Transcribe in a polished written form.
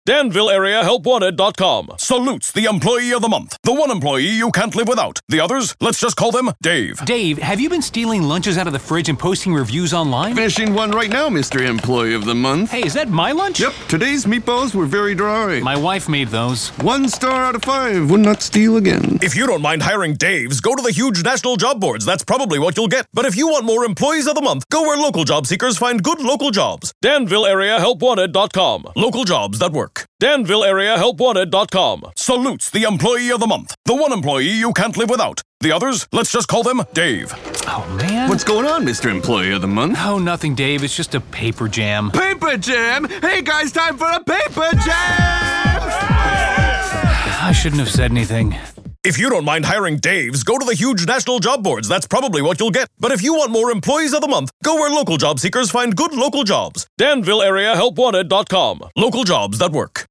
DanvilleAreaHelpWanted.com salutes the Employee of the Month. The one employee you can't live without. The others, let's just call them Dave. Dave, have you been stealing lunches out of the fridge and posting reviews online? Finishing one right now, Mr. Employee of the Month. Hey, is that my lunch? Yep, today's meatballs were very dry. My wife made those. 1 star out of 5. Would not steal again. If you don't mind hiring Daves, go to the huge national job boards. That's probably what you'll get. But if you want more Employees of the Month, go where local job seekers find good local jobs. DanvilleAreaHelpWanted.com. Local jobs that work. DanvilleAreaHelpWanted.com salutes the Employee of the Month. The one employee you can't live without. The others, let's just call them Dave. Oh, man. What's going on, Mr. Employee of the Month? Oh, nothing, Dave. It's just a paper jam. Paper jam? Hey, guys, time for a paper jam! I shouldn't have said anything. If you don't mind hiring Daves, go to the huge national job boards. That's probably what you'll get. But if you want more Employees of the Month, go where local job seekers find good local jobs. DanvilleAreaHelpWanted.com. Local jobs that work.